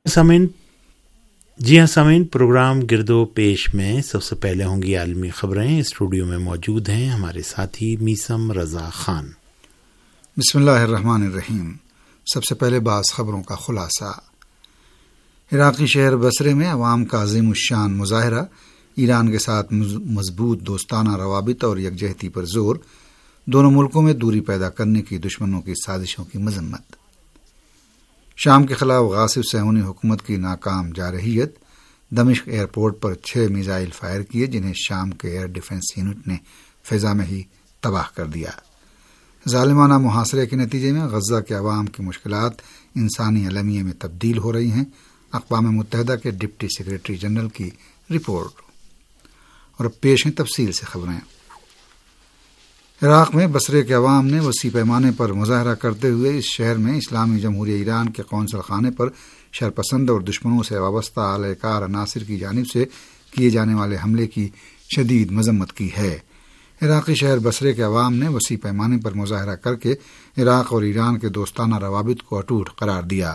सामीन प्रोग्राम गिरदो पेश में सबसे पहले होंगी आलमी खबरें। स्टूडियो में मौजूद हैं हमारे साथी मीसम रजा खान। बिस्मिल्लाहिर्रहमानिर्रहीम। सबसे पहले बाज़ खबरों का खुलासा। इराक़ी शहर बसरे में अवाम का अज़ीमुश्शान मुज़ाहरा, ईरान के साथ मजबूत दोस्ताना रवाबित और यकजहती पर जोर, दोनों मुल्कों में दूरी पैदा करने की दुश्मनों की साजिशों की मजम्मत। शाम के खिलाफ गासिब सहूनी हुकूमत की नाकाम जारहियत, दमिश्क एयरपोर्ट पर 6 मिसाइल फायर किए जिन्हें शाम के एयर डिफेंस यूनिट ने फ़िज़ा में ही तबाह कर दिया। ज़ालिमाना मुहासरे के नतीजे में गज़ा के अवाम की मुश्किलात इंसानी अलमिये में तब्दील हो रही हैं। अक़वाम मुत्तहिदा के डिप्टी सेक्रेटरी जनरल की रिपोर्ट। और अब पेश हैं तफसील से खबरें। इराक़ में बसरे के अवाम ने वसी पैमाने पर मुज़ाहरा करते हुए इस शहर में इस्लामी जमहूरिया ईरान के कौंसल खाने पर शरपसंद और दुश्मनों से वाबस्ता आलयकार अनासिर की जानिब से किए जाने वाले हमले की शदीद मजम्मत की है। इराक़ी शहर बसरे के अवाम ने वसी पैमाने पर मुज़ाहरा करके इराक़ और ईरान के दोस्ताना रवाबित को अटूट करार दिया।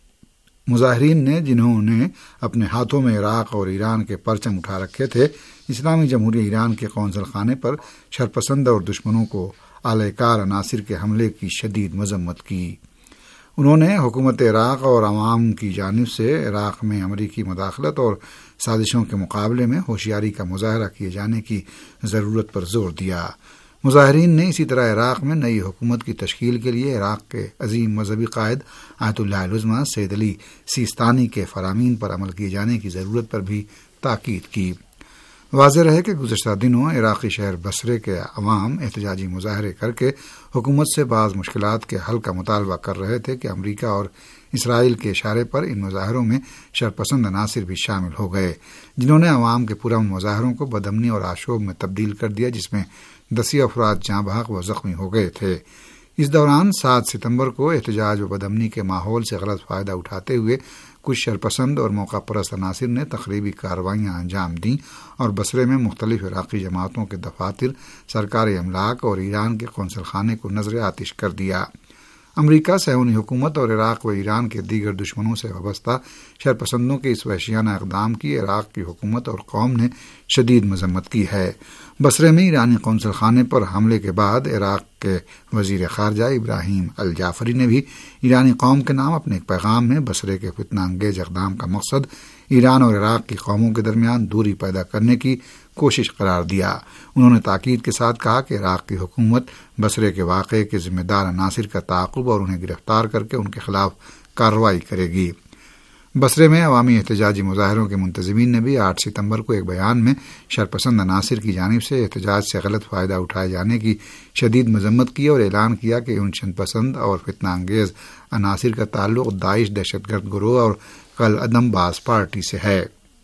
मुज़ाहिरीन ने, जिन्होंने अपने हाथों में इराक़ और ईरान के परचम उठा रखे थे, इस्लामी जमहूरिया ईरान के कौंसल खाने पर शरपसंद और दुश्मनों को आलयकार अनासिर के हमले की शदीद मजम्मत की। उन्होंने हुकूमत इराक़ और अवाम की जानिब से इराक़ में अमरीकी मुदाखलत और साजिशों के मुकाबले में होशियारी का मुज़ाहरा किए जाने की ज़रूरत पर जोर दिया। मुज़ाहिरीन ने इसी तरह इराक़ में नई हुकूमत की तश्कील के लिए इराक़ के अजीम मजहबी कायद आयतुल्लाह उज़्मा सैयद अली सिस्तानी के फ़रामीन पर अमल किए जाने की ज़रूरत पर भी ताकीद की। वाज़ेह रहे कि गुज़श्ता दिनों इराक़ी शहर बसरे के अवाम एहतजाजी मुज़ाहरे करके हुकूमत से बाज़ मुश्किलात के हल का मुतालबा कर रहे थे कि अमरीका और इसराइल के इशारे पर इन मुज़ाहरों में शरपसंद अनासिर भी शामिल हो गए, जिन्होंने अवाम के पुरअमन मुज़ाहरों को बदअमनी और आशोब में तब्दील कर दिया, जिसमें 10 अफराद जाँ बहक व ज़ख्मी हो गए थे। इस दौरान 7 सितंबर को एहतजाज व बदअमनी के माहौल से गलत फ़ायदा उठाते हुए कुछ शरपसंद और मौका परस्त अनासिर ने तकरीबी कार्रवाइयाँ अंजाम दी और बसरे में मुख्तलिफ इराक़ी जमातों के दफातर, सरकारी अमलाक और ईरान के कौंसल खाने को नजर आतिश कर दिया। अमरीका, सहूनी हुकूमत और इराक़ व ईरान के दीगर दुश्मनों से वाबस्ता शरपसंदों के इस वहशियाना इक़दाम की इराक़ की हुकूमत और कौम ने शदीद मजम्मत की है। बसरे में ईरानी कौंसल खाने पर हमले के बाद इराक़ के वज़ीर ख़ारजा इब्राहिम अल जाफ़री ने भी ईरानी कौम के नाम अपने एक पैगाम में बसरे के फितना अंगेज इक़दाम का मकसद ईरान और इराक़ की कौमों के दरमियान दूरी पैदा करने की कोशिश करार दिया। उन्होंने ताकीद के साथ कहा कि इराक़ की हुकूमत बसरे के वाक़े के ज़िम्मेदार अनासिर का ताक़ुब और उन्हें गिरफ्तार करके उनके खिलाफ कार्रवाई करेगी। बसरे में अवामी एहतजाजी मुज़ाहरों के मुंतज़मीन ने भी 8 सितंबर को एक बयान में शरपसंद अनासिर की जानिब से एहतजाज से गलत फ़ायदा उठाए जाने की शदीद मजम्मत की और ऐलान किया कि उन शरपसंद और फितना अंगेज़ अनासिर का ताल्लुक़ दाइश दहशतगर्द गिरोह और कल अदम बाज़ पार्टी से है।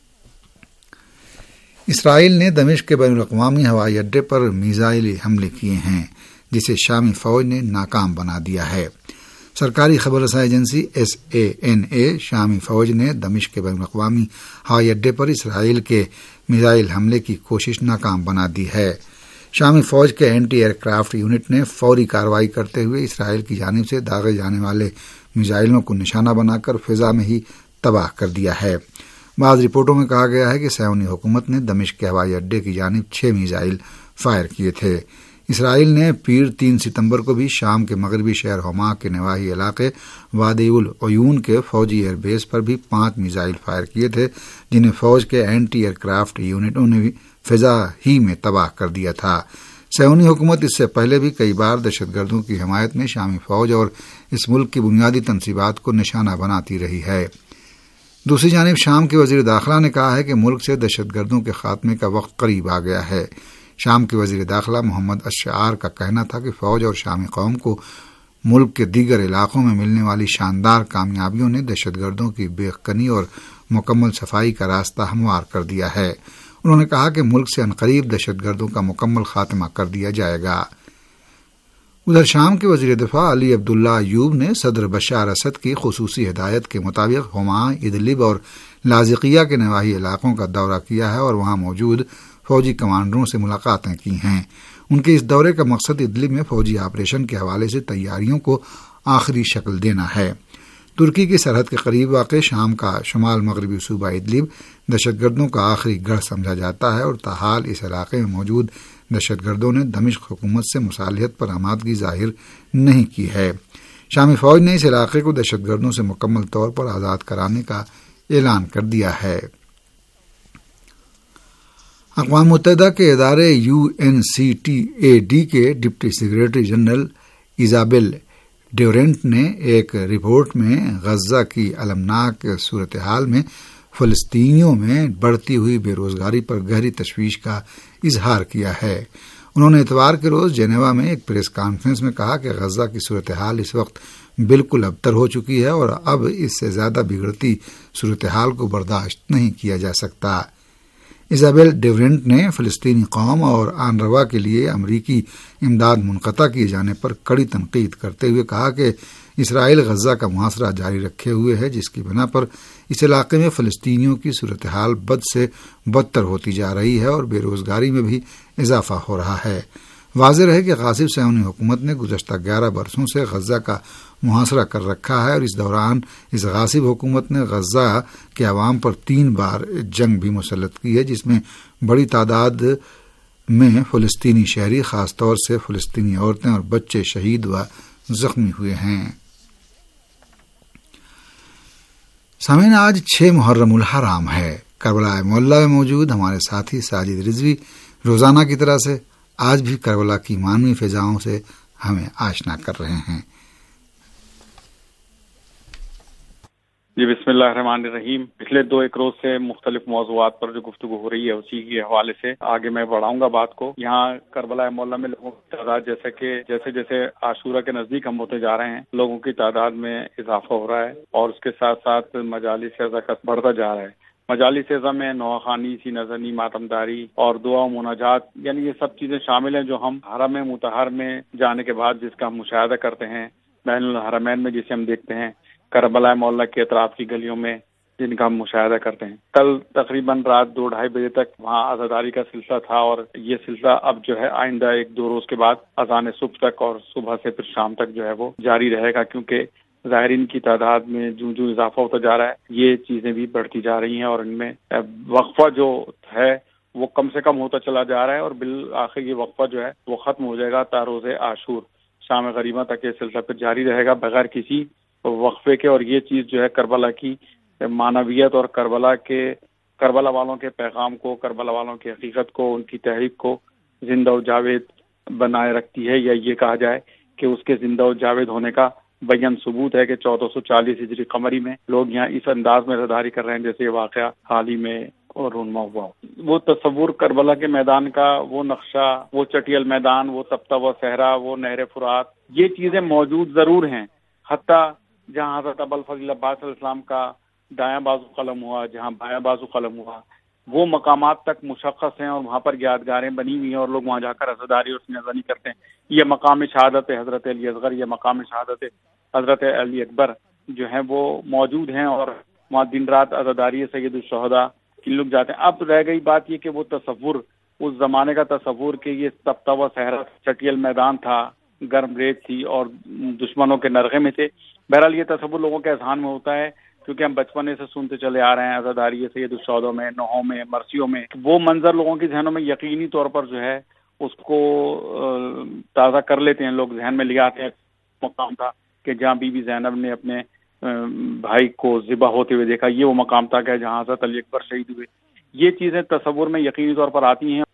इसराइल ने दमिश्क के बैनुल-अक़वामी हवाई अड्डे पर मिसाइली हमले किए हैं, जिसे शामी फ़ौज ने नाकाम बना दिया है। सरकारी खबर रसाई एजेंसी SANA शामी फ़ौज ने दमिश्क के बैनुल-अक़वामी हवाई अड्डे पर इसराइल के मिसाइल हमले की कोशिश नाकाम बना दी है। शामी फ़ौज के एंटी एयरक्राफ्ट यूनिट ने फौरी कार्रवाई करते हुए इसराइल की जानिब से दागे जाने वाले मिसाइलों को निशाना बनाकर फ़िज़ा में ही तबाह कर दिया है। बाज़ रिपोर्टों में कहा गया है कि सहूनी हुकूमत ने दमिश्क के हवाई अड्डे की जानिब 6 मिसाइल फायर किए थे। इसराइल ने पीर 3 सितंबर को भी शाम के मगरबी शहर हमा के नवाही इलाके वादी उल अयून के फौजी एयरबेस पर भी 5 मिसाइल फायर किए थे, जिन्हें फ़ौज के एंटी एयरक्राफ्ट यूनिटों ने भी फ़िज़ा ही में तबाह कर दिया था। सहूनी हुकूमत इससे पहले भी कई बार दहशतगर्दों की हिमायत में शामी फ़ौज और इस मुल्क की बुनियादी तनसीबात को निशाना बनाती रही है। दूसरी जानिब शाम के वज़ीर दाखिला ने कहा है कि मुल्क से दहशतगर्दों के खात्मे का वक्त करीब आ गया है। शाम के वज़ीर दाखिला मोहम्मद अश्शार का कहना था कि फ़ौज और शामी कौम को मुल्क के दीगर इलाकों में मिलने वाली शानदार कामयाबियों ने दहशतगर्दों की बेखनी और मुकम्मल सफाई का रास्ता हमवार कर दिया है। उन्होंने कहा कि मुल्क से अनकरीब दहशतगर्दों का मुकम्मल खात्मा कर दिया जाएगा। उधर शाम के वज़ीर दिफा अली अब्दुल्ला अयूब ने सदर बशार असद की खुसूसी हिदायत के मुताबिक हुमा, इदलिब और लाज़िकिया के नवाही इलाकों का दौरा किया है और वहां मौजूद फौजी कमांडरों से मुलाकातें की हैं। उनके इस दौरे का मकसद इदलिब में फौजी ऑपरेशन के हवाले से तैयारियों को आखिरी शक्ल देना है। ترکی کی سرحد کے قریب واقع شام کا شمال مغربی صوبہ ادلب دہشت گردوں کا آخری گڑھ سمجھا جاتا ہے اور تاحال اس علاقے میں موجود دہشت گردوں نے دمشق حکومت سے مصالحت پر آمادگی ظاہر نہیں کی ہے۔ شامی فوج نے اس علاقے کو دہشت گردوں سے مکمل طور پر آزاد کرانے کا اعلان کر دیا ہے۔ اقوام متحدہ کے ادارے UNCTAD کے deputy secretary general Isabelle Durant نے ایک رپورٹ میں غزہ کی المناک صورتحال میں فلسطینیوں میں بڑھتی ہوئی بے روزگاری پر گہری تشویش کا اظہار کیا ہے۔ انہوں نے اتوار کے روز جنیوا میں ایک پریس کانفرنس میں کہا کہ غزہ کی صورتحال اس وقت بالکل ابتر ہو چکی ہے اور اب اس سے زیادہ بگڑتی صورتحال کو برداشت نہیں کیا جا سکتا۔ ایزابیل ڈیورنٹ نے فلسطینی قوم اور آنروا کے لیے امریکی امداد منقطع کیے جانے پر کڑی تنقید کرتے ہوئے کہا کہ اسرائیل غزہ کا محاصرہ جاری رکھے ہوئے ہے، جس کی بنا پر اس علاقے میں فلسطینیوں کی صورتحال بد سے بدتر ہوتی جا رہی ہے اور بے روزگاری میں بھی اضافہ ہو رہا ہے۔ واضح رہے کہ غاصب صہیونی حکومت نے گزشتہ 11 برسوں سے غزہ کا محاصرہ کر رکھا ہے اور اس دوران اس غاصب حکومت نے غزہ کے عوام پر 3 بار جنگ بھی مسلط کی ہے، جس میں بڑی تعداد میں فلسطینی شہری خاص طور سے فلسطینی عورتیں اور بچے شہید و زخمی ہوئے ہیں۔ سامعین، آج 6 محرم الحرام ہے۔ کربلا معلیٰ میں موجود ہمارے ساتھی ساجد رضوی روزانہ کی طرح سے آج بھی کربلا کی معنوی فضاؤں سے ہمیں آشنا کر رہے ہیں۔ جی بسم اللہ الرحمن الرحیم۔ پچھلے 2-1 روز سے مختلف موضوعات پر جو گفتگو ہو رہی ہے اسی کے حوالے سے آگے میں بڑھاؤں گا بات کو۔ یہاں کربلا معلیٰ میں لوگوں کی تعداد جیسے جیسے عاشورہ کے نزدیک ہم ہوتے جا رہے ہیں، لوگوں کی تعداد میں اضافہ ہو رہا ہے اور اس کے ساتھ ساتھ مجالس عزا کا بڑھتا جا رہا ہے۔ مجالس عزا میں نوحانی، سی نظرنی، ماتمداری اور دعا و مناجات، یعنی یہ سب چیزیں شامل ہیں جو ہم حرم مطہر میں جانے کے بعد جس کا ہم مشاہدہ کرتے ہیں، بین الحرمین میں جسے ہم دیکھتے ہیں، کربلا معلیٰ کے اطراف کی گلیوں میں جن کا ہم مشاہدہ کرتے ہیں۔ کل تقریباً رات 2-2:30 بجے تک وہاں عزاداری کا سلسلہ تھا اور یہ سلسلہ اب جو ہے آئندہ 1-2 روز کے بعد اذان صبح تک اور صبح سے پھر شام تک جو ہے وہ جاری رہے گا، کیونکہ زائرین کی تعداد میں جو اضافہ ہوتا جا رہا ہے یہ چیزیں بھی بڑھتی جا رہی ہیں اور ان میں وقفہ جو ہے وہ کم سے کم ہوتا چلا جا رہا ہے اور بالآخر یہ وقفہ جو ہے وہ ختم ہو جائے گا تا روز عاشور شام غریبہ تک یہ سلسلہ پھر جاری رہے گا بغیر کسی وقفے کے۔ اور یہ چیز جو ہے کربلا کی معنویت اور کربلا والوں کے پیغام کو، کربلا والوں کی حقیقت کو، ان کی تحریک کو زندہ و جاوید بنائے رکھتی ہے، یا یہ کہا جائے کہ اس کے زندہ و جاوید ہونے کا بیان ثبوت ہے کہ 1440 ہجری قمری میں لوگ یہاں اس انداز میں عزاداری کر رہے ہیں جیسے یہ واقعہ حال ہی میں اور رونما ہوا۔ وہ تصور کربلا کے میدان کا، وہ نقشہ، وہ چٹیل میدان، وہ تپتا ہوا صحرا، وہ نہر فرات، یہ چیزیں موجود ضرور ہیں۔ حتیٰ جہاں حضرت ابوالفضل عباس علیہ السلام کا دایاں بازو قلم ہوا، جہاں بایاں بازو قلم ہوا، وہ مقامات تک مشخص ہیں اور وہاں پر یادگاریں بنی ہوئی ہیں اور لوگ وہاں جا کر عزاداری اور نذرانی کرتے ہیں۔ یہ مقام شہادت حضرت علی اصغر، یہ مقام شہادت حضرت علی اکبر جو ہیں وہ موجود ہیں اور وہاں دن رات عزاداری سید الشہداء کے لوگ جاتے ہیں۔ اب رہ گئی بات یہ کہ وہ تصور، اس زمانے کا تصور کہ یہ تپتا ہوا صحرا، چٹیل میدان تھا، گرم ریت تھی اور دشمنوں کے نرغے میں تھے۔ بہرحال یہ تصور لوگوں کے اذہان میں ہوتا ہے کیونکہ ہم بچپنے سے سنتے چلے آ رہے ہیں عزاداری سید الشہداء میں، نوحوں میں، مرثیوں میں، وہ منظر لوگوں کے ذہنوں میں یقینی طور پر جو ہے اس کو تازہ کر لیتے ہیں، لوگ ذہن میں لے آتے ہیں۔ مقام تھا کہ جہاں بی بی زینب نے اپنے بھائی کو ذبح ہوتے ہوئے دیکھا، یہ وہ مقام تھا کہ جہاں حضرت علی اکبر شہید ہوئے۔ یہ چیزیں تصور میں یقینی طور پر آتی ہیں۔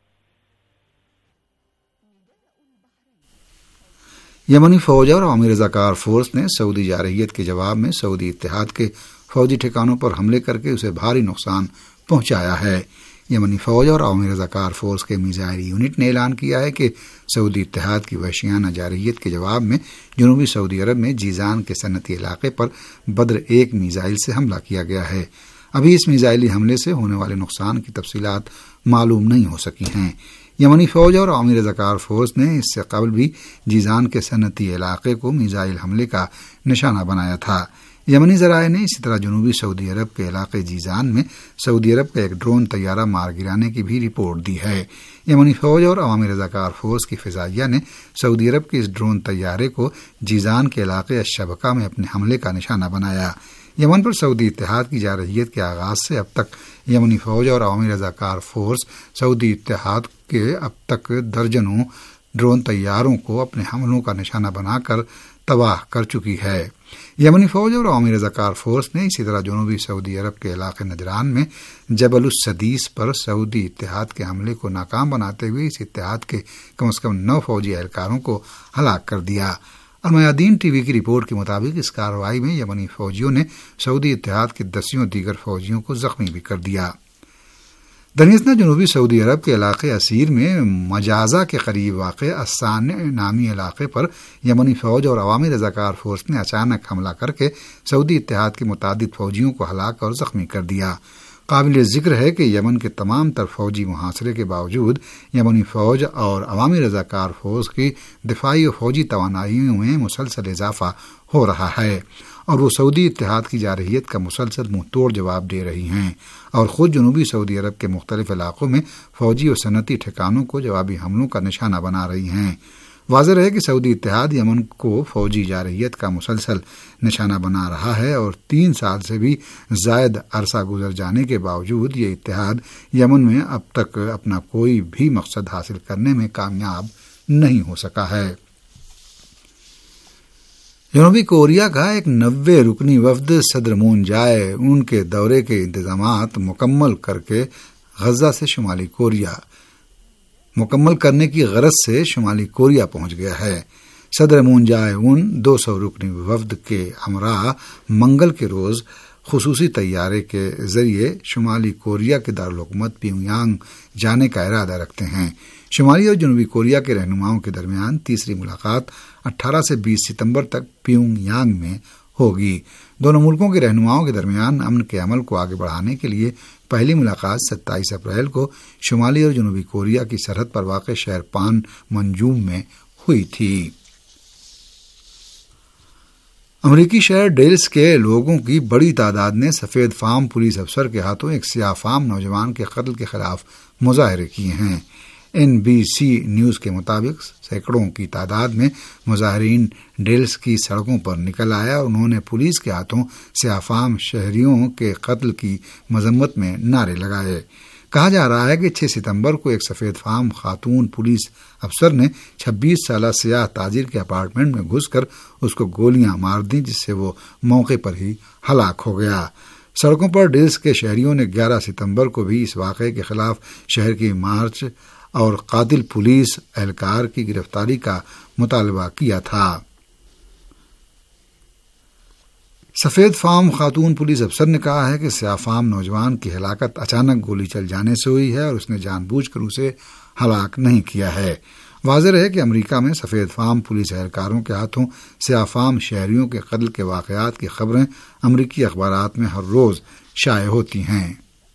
یمنی فوج اور عوامی رضاکار فورس نے سعودی جارحیت کے جواب میں سعودی اتحاد کے فوجی ٹھکانوں پر حملے کر کے اسے بھاری نقصان پہنچایا ہے۔ یمنی فوج اور عوامی رضاکار فورس کے میزائل یونٹ نے اعلان کیا ہے کہ سعودی اتحاد کی وحشیانہ جارحیت کے جواب میں جنوبی سعودی عرب میں جیزان کے صنعتی علاقے پر بدر 1 میزائل سے حملہ کیا گیا ہے۔ ابھی اس میزائلی حملے سے ہونے والے نقصان کی تفصیلات معلوم نہیں ہو سکی ہیں۔ یمنی فوج اور عوامی رضاکار فورس نے اس سے قبل بھی جیزان کے صنعتی علاقے کو میزائل حملے کا نشانہ بنایا تھا۔ یمنی ذرائع نے اسی طرح جنوبی سعودی عرب کے علاقے جیزان میں سعودی عرب کا ایک ڈرون طیارہ مار گرانے کی بھی رپورٹ دی ہے۔ یمنی فوج اور عوامی رضاکار فورس کی فضائیہ نے سعودی عرب کے اس ڈرون طیارے کو جیزان کے علاقے الشبکہ میں اپنے حملے کا نشانہ بنایا۔ یمن پر سعودی اتحاد کی جارحیت کے آغاز سے اب تک یمنی فوج اور عوامی رضاکار فورس سعودی اتحاد کے اب تک درجنوں ڈرون طیاروں کو اپنے حملوں کا نشانہ بنا کر تباہ کر چکی ہے۔ یمنی فوج اور عوامی رضاکار فورس نے اسی طرح جنوبی سعودی عرب کے علاقے نجران میں جبل السدیس پر سعودی اتحاد کے حملے کو ناکام بناتے ہوئے اس اتحاد کے کم از کم 9 فوجی اہلکاروں کو ہلاک کر دیا۔ المیادین ٹی وی کی رپورٹ کے مطابق اس کارروائی میں یمنی فوجیوں نے سعودی اتحاد کے 10 دیگر فوجیوں کو زخمی بھی کر دیا۔ درمیان جنوبی سعودی عرب کے علاقے اسیر میں مجازہ کے قریب واقع الصانع نامی علاقے پر یمنی فوج اور عوامی رضاکار فورس نے اچانک حملہ کر کے سعودی اتحاد کے متعدد فوجیوں کو ہلاک اور زخمی کر دیا۔ قابل ذکر ہے کہ یمن کے تمام تر فوجی محاصرے کے باوجود یمنی فوج اور عوامی رضاکار فورس کی دفاعی و فوجی توانائیوں میں مسلسل اضافہ ہو رہا ہے اور وہ سعودی اتحاد کی جارحیت کا مسلسل منہ توڑ جواب دے رہی ہیں اور خود جنوبی سعودی عرب کے مختلف علاقوں میں فوجی و صنعتی ٹھکانوں کو جوابی حملوں کا نشانہ بنا رہی ہیں۔ واضح ہے کہ سعودی اتحاد یمن کو فوجی جارحیت کا مسلسل نشانہ بنا رہا ہے اور 3 سال سے بھی زائد عرصہ گزر جانے کے باوجود یہ اتحاد یمن میں اب تک اپنا کوئی بھی مقصد حاصل کرنے میں کامیاب نہیں ہو سکا ہے۔ جنوبی کوریا کا ایک 90 رکنی وفد صدر مون جائے ان کے دورے کے انتظامات مکمل کر کے غزہ سے شمالی کوریا مکمل کرنے کی غرض سے شمالی کوریا پہنچ گیا ہے۔ صدر مون جائے ان 200 رکنی وفد کے ہمراہ منگل کے روز خصوصی طیارے کے ذریعے شمالی کوریا کے دارالحکومت پیونگ یانگ جانے کا ارادہ رکھتے ہیں۔ شمالی اور جنوبی کوریا کے رہنماؤں کے درمیان تیسری ملاقات 18 سے 20 ستمبر تک پیونگ یانگ میں ہوگی۔ دونوں ملکوں کے رہنماؤں کے درمیان امن کے عمل کو آگے بڑھانے کے لیے پہلی ملاقات 27 اپریل کو شمالی اور جنوبی کوریا کی سرحد پر واقع شہر پان منجوم میں ہوئی تھی۔ امریکی شہر ڈیلس کے لوگوں کی بڑی تعداد نے سفید فام پولیس افسر کے ہاتھوں ایک سیاہ فام نوجوان کے قتل کے خلاف مظاہرے کیے ہیں۔ NBC نیوز کے مطابق سینکڑوں کی تعداد میں مظاہرین ڈیلس کی سڑکوں پر نکل آیا اور انہوں نے پولیس کے ہاتھوں سیاہ فام شہریوں کے قتل کی مذمت میں نعرے لگائے۔ کہا جا رہا ہے کہ 6 ستمبر کو ایک سفید فام خاتون پولیس افسر نے 26 سالہ سیاہ تاجر کے اپارٹمنٹ میں گھس کر اس کو گولیاں مار دیں جس سے وہ موقع پر ہی ہلاک ہو گیا۔ سڑکوں پر ڈیلس کے شہریوں نے 11 ستمبر کو بھی اس واقعے کے خلاف شہر کی مارچ اور قاتل پولیس اہلکار کی گرفتاری کا مطالبہ کیا تھا۔ سفید فام خاتون پولیس افسر نے کہا ہے کہ سیاہ فام نوجوان کی ہلاکت اچانک گولی چل جانے سے ہوئی ہے اور اس نے جان بوجھ کر اسے ہلاک نہیں کیا ہے۔ واضح ہے کہ امریکہ میں سفید فام پولیس اہلکاروں کے ہاتھوں سیاہ فام شہریوں کے قتل کے واقعات کی خبریں امریکی اخبارات میں ہر روز شائع ہوتی ہیں۔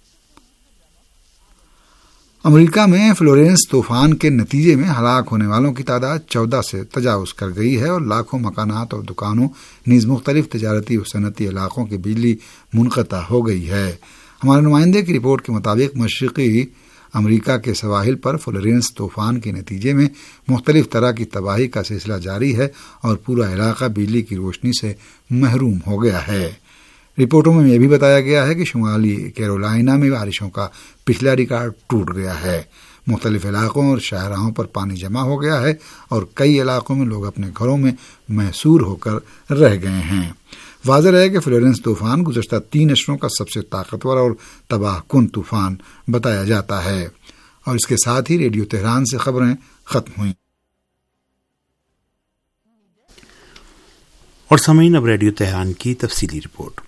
امریکہ میں فلورینس طوفان کے نتیجے میں ہلاک ہونے والوں کی تعداد 14 سے تجاوز کر گئی ہے اور لاکھوں مکانات اور دکانوں نیز مختلف تجارتی و صنعتی علاقوں کی بجلی منقطع ہو گئی ہے۔ ہمارے نمائندے کی رپورٹ کے مطابق مشرقی امریکہ کے سواحل پر فلورینس طوفان کے نتیجے میں مختلف طرح کی تباہی کا سلسلہ جاری ہے اور پورا علاقہ بجلی کی روشنی سے محروم ہو گیا ہے۔ رپورٹوں میں یہ بھی بتایا گیا ہے کہ شمالی کیرولائنا میں بارشوں کا پچھلا ریکارڈ ٹوٹ گیا ہے۔ مختلف علاقوں اور شاہراہوں پر پانی جمع ہو گیا ہے اور کئی علاقوں میں لوگ اپنے گھروں میں محصور ہو کر رہ گئے ہیں۔ واضح ہے کہ فلورینس طوفان گزشتہ 3 عشروں کا سب سے طاقتور اور تباہ کن طوفان بتایا جاتا ہے۔ اور اس کے ساتھ ہی ریڈیو تہران سے خبریں ختم ہوئیں۔ اور سامعین اب ریڈیو تہران کی تفصیلی رپورٹ۔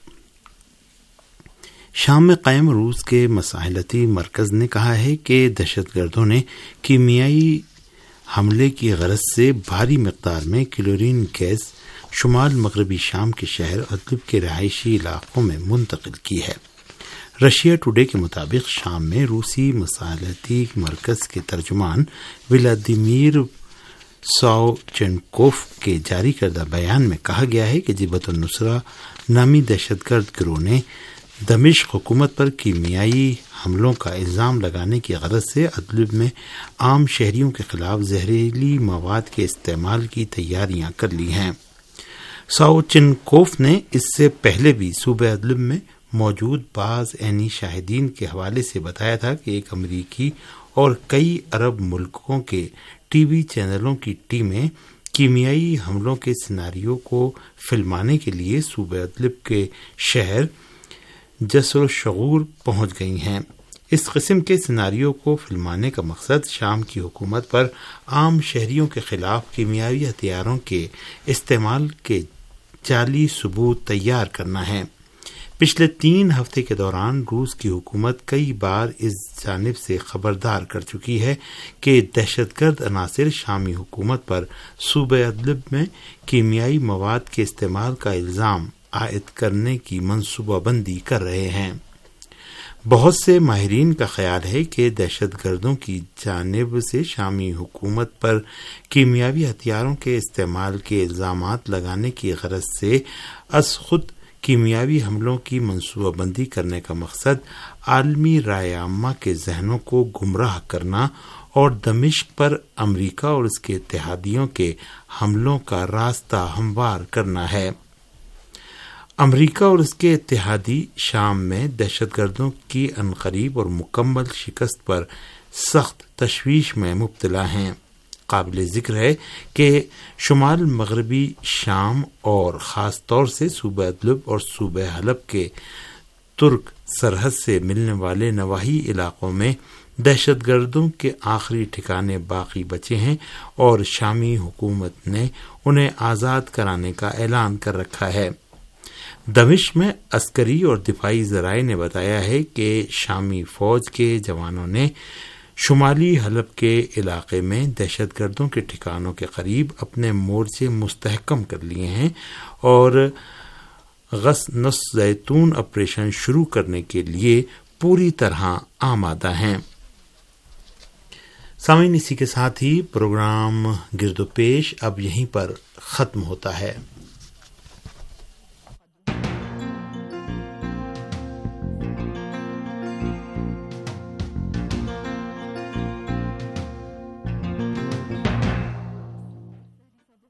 شام میں قائم روس کے مساحلتی مرکز نے کہا ہے کہ دہشت گردوں نے کیمیائی حملے کی غرض سے بھاری مقدار میں کلورین گیس شمال مغربی شام کے شہر ادلب کے رہائشی علاقوں میں منتقل کی ہے۔ رشیا ٹوڈے کے مطابق شام میں روسی مساحلتی مرکز کے ترجمان ولادیمیر ساوچنکوف کے جاری کردہ بیان میں کہا گیا ہے کہ جبہت النصرہ نامی دہشت گرد گروہ نے دمشق حکومت پر کیمیائی حملوں کا الزام لگانے کی غرض سے ادلب میں عام شہریوں کے خلاف زہریلی مواد کے استعمال کی تیاریاں کر لی ہیں۔ ساوچنکوف نے اس سے پہلے بھی صوبہ ادلب میں موجود بعض عینی شاہدین کے حوالے سے بتایا تھا کہ ایک امریکی اور کئی عرب ملکوں کے ٹی وی چینلوں کی ٹیمیں کیمیائی حملوں کے سیناریو کو فلمانے کے لیے صوبہ ادلب کے شہر جسر الشغور پہنچ گئی ہیں۔ اس قسم کے سیناریو کو فلمانے کا مقصد شام کی حکومت پر عام شہریوں کے خلاف کیمیاوی ہتھیاروں کے استعمال کے جعلی ثبوت تیار کرنا ہے۔ پچھلے 3 ہفتے کے دوران روس کی حکومت کئی بار اس جانب سے خبردار کر چکی ہے کہ دہشت گرد عناصر شامی حکومت پر صوبہ ادلب میں کیمیائی مواد کے استعمال کا الزام عائد کرنے کی منصوبہ بندی کر رہے ہیں۔ بہت سے ماہرین کا خیال ہے کہ دہشت گردوں کی جانب سے شامی حکومت پر کیمیاوی ہتھیاروں کے استعمال کے الزامات لگانے کی غرض سے از خود کیمیاوی حملوں کی منصوبہ بندی کرنے کا مقصد عالمی رائے عامہ کے ذہنوں کو گمراہ کرنا اور دمشق پر امریکہ اور اس کے اتحادیوں کے حملوں کا راستہ ہموار کرنا ہے۔ امریکہ اور اس کے اتحادی شام میں دہشت گردوں کی عنقریب اور مکمل شکست پر سخت تشویش میں مبتلا ہیں۔ قابل ذکر ہے کہ شمال مغربی شام اور خاص طور سے صوبہ ادلب اور صوبہ حلب کے ترک سرحد سے ملنے والے نواحی علاقوں میں دہشت گردوں کے آخری ٹھکانے باقی بچے ہیں اور شامی حکومت نے انہیں آزاد کرانے کا اعلان کر رکھا ہے۔ دمشق میں عسکری اور دفاعی ذرائع نے بتایا ہے کہ شامی فوج کے جوانوں نے شمالی حلب کے علاقے میں دہشت گردوں کے ٹھکانوں کے قریب اپنے مورچے مستحکم کر لیے ہیں اور غصن زیتون آپریشن شروع کرنے کے لیے پوری طرح آمادہ ہیں۔ سامعین، اسی کے ساتھ ہی پروگرام گرد و پیش اب یہیں پر ختم ہوتا ہے۔